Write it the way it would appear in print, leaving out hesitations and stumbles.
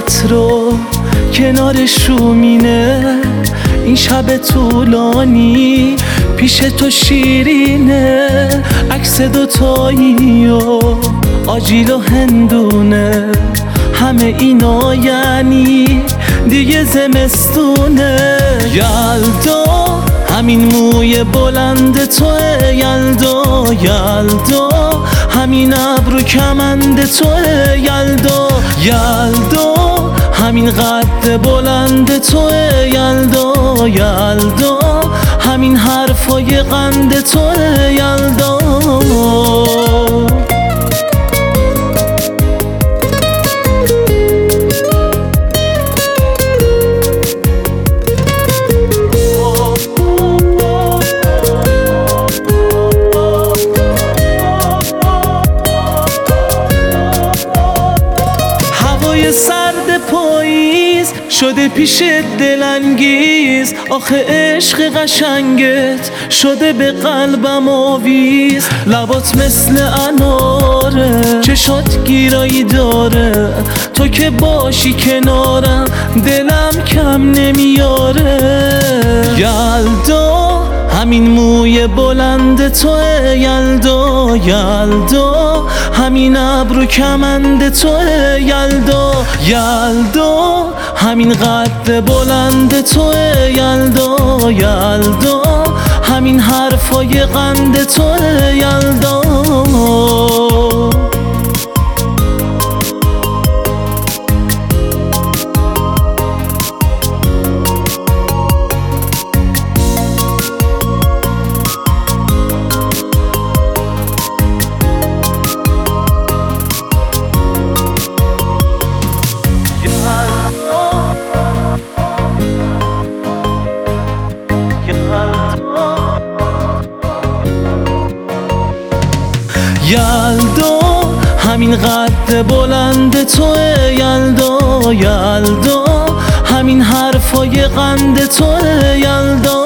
رو کنار شومینه، این شب طولانی پیش تو شیرینه، عکس دوتایی و آجیل و هندونه، همه اینا یعنی دیگه زمستونه. یلدا همین موی بلند توه، یلدا یلدا همین ابرو کمند توه، یلدا یلدا همین قد بلند توه، یلدا یلدا همین حرفای قند توه، یلدا. سرد پاییز شده پیش دلانگیز، آخه عشق قشنگت شده به قلبم آویز، لبات مثل اناره، چشات گیرایی داره، تو که باشی کنارم دلم کم نمیاره. یلدا همین موی بلند توه، یلدا یلدا همین ابرو کمند توه، یلدا یلدا همین قد بلند توه، یلدا یلدا همین حرفای قند توه، یلدا. یلدا همین قد بلند توه، یلدا یلدا همین حرفای قند توه، یلدا.